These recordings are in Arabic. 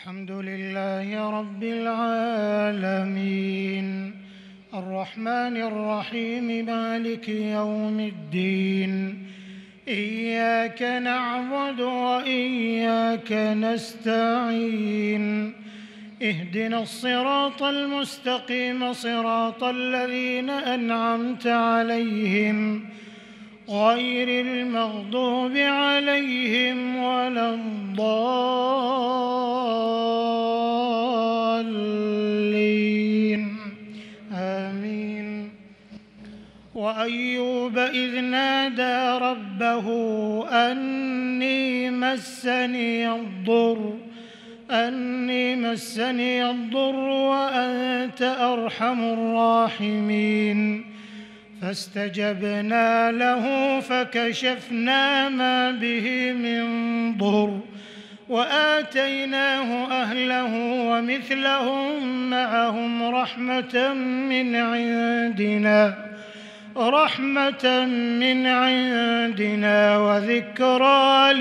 الحمد لله رب العالمين الرحمن الرحيم مالك يوم الدين إياك نعبد وإياك نستعين اهدنا الصراط المستقيم صراط الذين أنعمت عليهم غير المغضوب عليهم ولا الضالين آمين. وأيوب إذ نادى ربه أني مسني الضر وأنت أرحم الراحمين فاستجبنا له فكشفنا ما به من ضر وآتيناه أهله ومثلهم معهم رحمة من عندنا وذكرى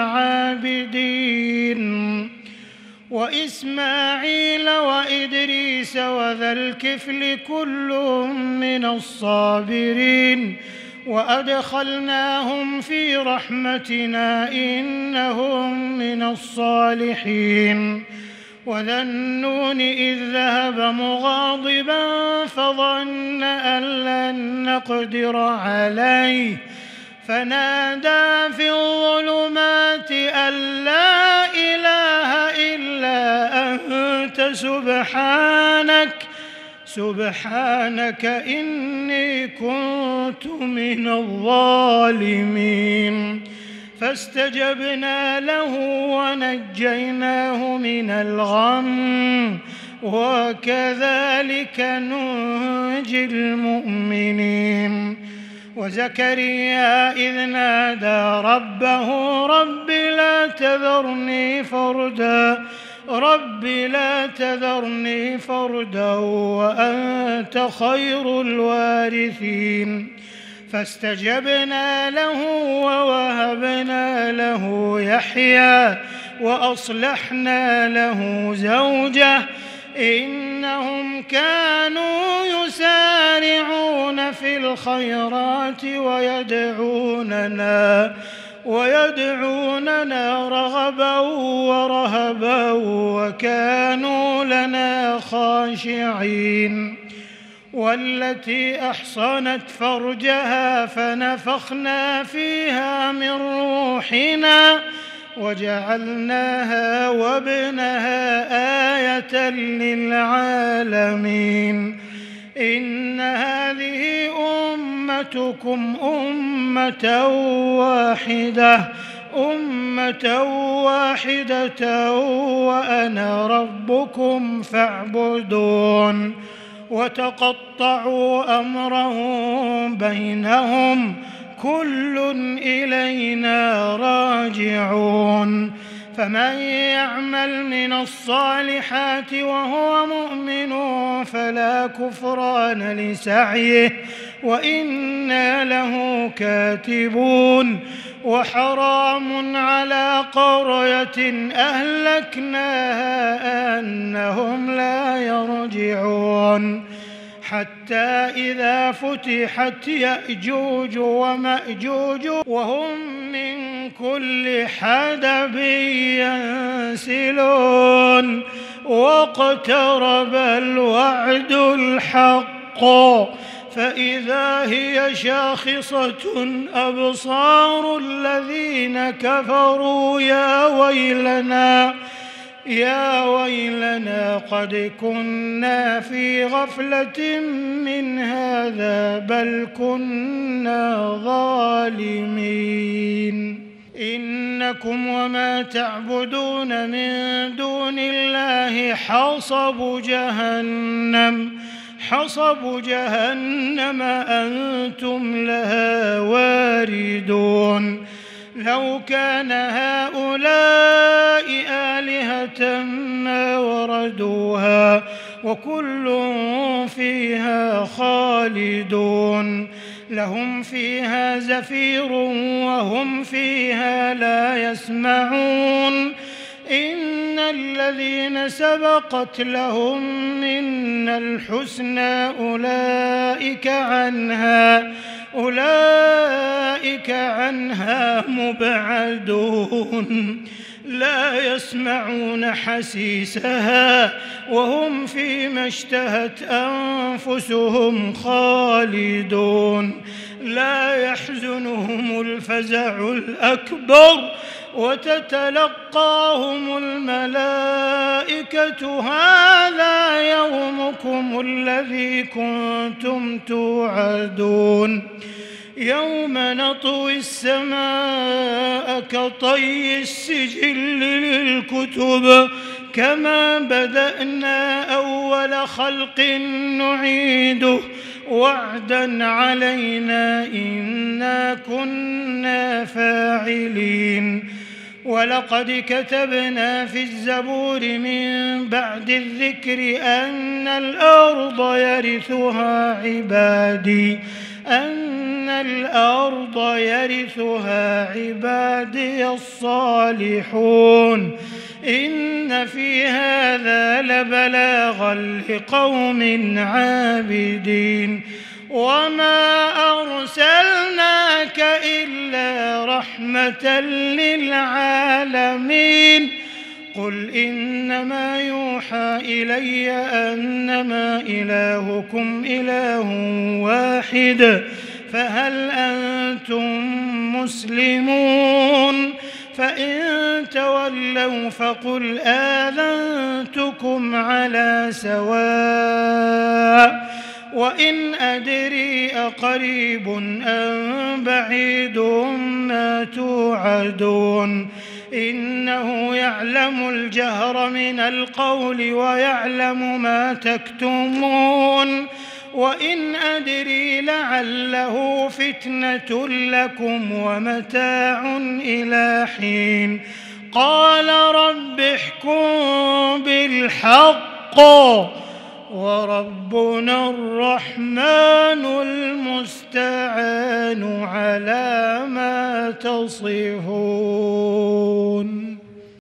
للعابدين. وإسماعيل وإدريس وذا الكفل كل من الصابرين وأدخلناهم في رحمتنا إنهم من الصالحين. وذا النون إذ ذهب مغاضبا فظن أن لن نقدر عليه فنادى في الظلمات أن لا إله إلا أنت سبحانك إني كنت من الظالمين. فاستجبنا له ونجيناه من الغم وكذلك ننجي المؤمنين. وزكريا إذ نادى ربه رب لا تذرني فردا وأنت خير الوارثين. فاستجبنا له ووهبنا له يحيى وأصلحنا له زوجه إنهم كانوا يسارعون في الخيرات ويدعوننا رغبا ورهبا وكانوا لنا خاشعين. والتي أحصنت فرجها فنفخنا فيها من روحنا وجعلناها وابنها آية للعالمين. إن هذه أمتكم أمة واحدة وأنا ربكم فاعبدون. وتقطعوا أمرهم بينهم كل إلينا راجعون. فمن يعمل من الصالحات وهو مؤمن فلا كفران لسعيه وإنا له كاتبون. وحرام على قرية أهلكناها أنهم لا يرجعون حتى إذا فتحت يأجوج ومأجوج وهم من كل حدب ينسلون. واقترب الوعد الحق فإذا هي شاخصة أبصار الذين كفروا يا ويلنا قد كنا في غفلة من هذا بل كنا ظالمين. إنكم وما تعبدون من دون الله حصب جهنم أنتم لها واردون. لو كان هؤلاء آلهة ما وردوها وكل فيها خالدون. لهم فيها زفير وهم فيها لا يسمعون إن الذين سبقت لهم منا الحسنى أولئك عنها مبعدون لا يسمعون حسيسها وهم فيما اشتهت أنفسهم خالدون لا يحزنهم الفزع الأكبر وتتلقاهم الملائكة هذا يومكم الذي كنتم توعدون يوم نطوي السماء كطي السجل للكتب كما بدأنا أول خلق نعيده وعدا علينا إنا كنا فاعلين ولقد كتبنا في الزبور من بعد الذكر أن الأرض يرثها عبادي الصالحون إن في هذا لبلاغا لقوم عابدين وما أرسلناك إلا رحمة للعالمين قل إنما يوحى إلي أنما إلهكم إله واحد فهل أنتم مسلمون فإن تولوا فقل آذنتكم على سواء وإن أدري أقريب أم بعيد ما توعدون إنه يعلم الجهر من القول ويعلم ما تكتمون وإن أدري لعله فتنة لكم ومتاع إلى حين قال رب احكم بالحق وربنا الرحمن المستعان على ما تصفون.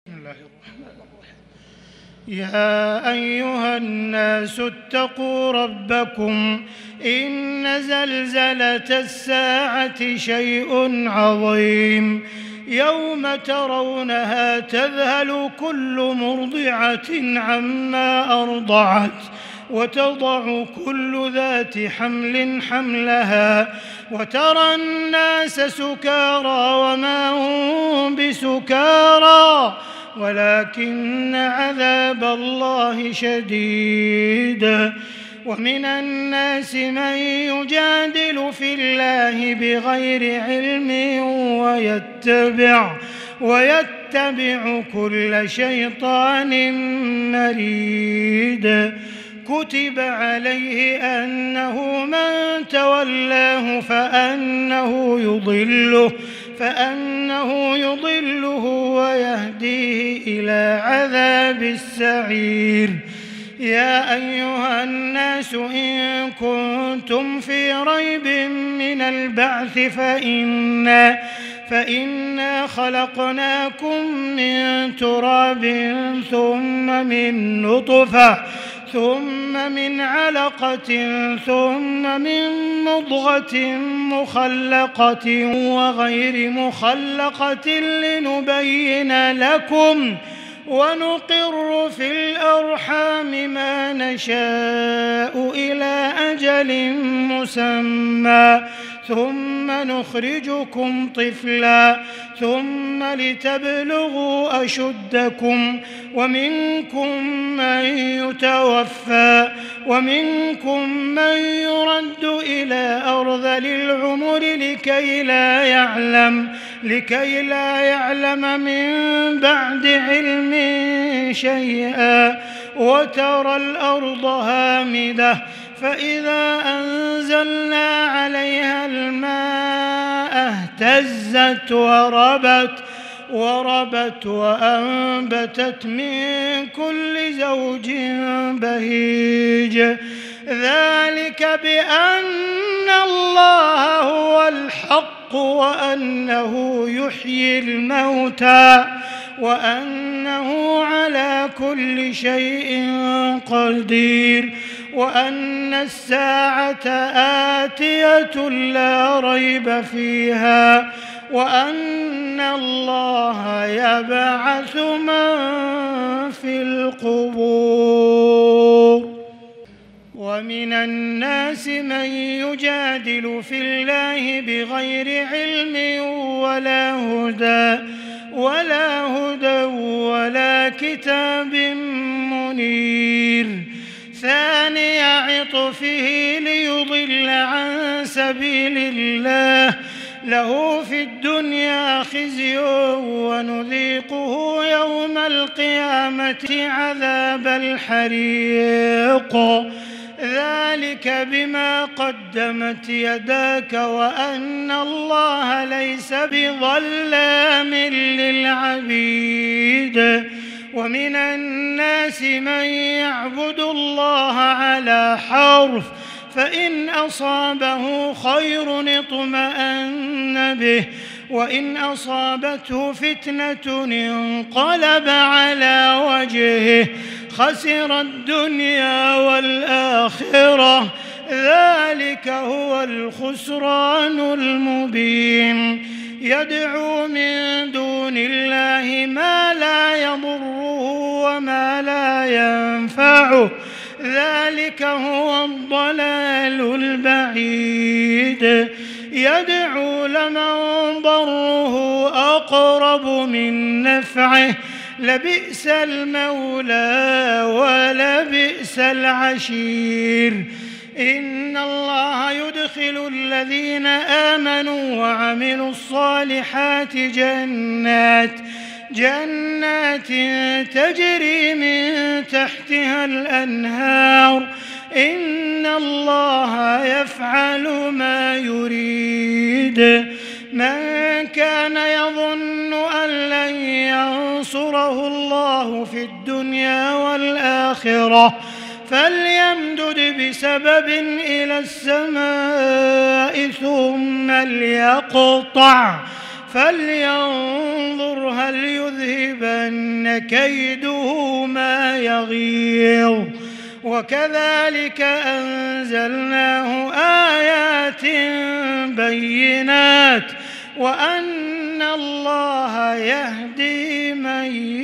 يا أيها الناس اتقوا ربكم إن زلزلة الساعة شيء عظيم يوم ترونها تذهل كل مرضعة عما أرضعت وتضع كل ذات حمل حملها وترى الناس سكارى وما هم بسكارى ولكن عذاب الله شديد ومن الناس من يجادل في الله بغير علم ويتبع كل شيطان مريد كتب عليه أنه من تولاه فأنه يضله ويهديه إلى عذاب السعير. يا أيها الناس إن كنتم في ريب من البعث فإنا خلقناكم من تراب ثم من نطفة ثم من علقة ثم من مضغة مخلقة وغير مخلقة لنبين لكم ونقر في الأرحام ما نشاء إلى أجل مسمى ثم نخرجكم طفلا ثم لتبلغوا أشدكم ومنكم من يتوفى ومنكم من يرد إلى أرذل العمر لكي لا يعلم من بعد علم شيئا وترى الأرض هامدة فإذا أنزلنا عليها الماء اهتزت وربت وأنبتت من كل زوج بهيج ذلك بأن الله هو الحق وأنه يحيي الموتى وأنه على كل شيء قدير وأن الساعة آتية لا ريب فيها وأن الله يبعث من في القبور. ومن الناس من يجادل في الله بغير علم ولا هدى ولا كتاب منير. ثاني عطفه ليضل عن سبيل الله له في الدنيا خزي ونذيقه يوم القيامة عذاب الحريق. ذلك بما قدمت يداك وأن الله ليس بظلام للعبيد. ومن الناس من يعبد الله على حرف فإن أصابه خير اطمأن به وإن أصابته فتنة انقلب على وجهه خسر الدنيا والآخرة. ذلك هو الخسران المبين. يدعو من دون الله ما لا يضره وما لا ينفعه ذلك هو الضلال البعيد. يدعو لمن ضره أقرب من نفعه لبئس المولى ولبئس العشير. إن الله يدخل الذين آمنوا وعملوا الصالحات جنات تجري من تحتها الأنهار. إن الله يفعل ما يريد. من كان يظن أن لن ينصره الله في الدنيا والآخرة فليمدد بسبب إلى السماء ثم ليقطع فلينظر هل يذهبن كيده ما يغيظ. وكذلك أنزلناه آيات بينات وأن الله يهدي من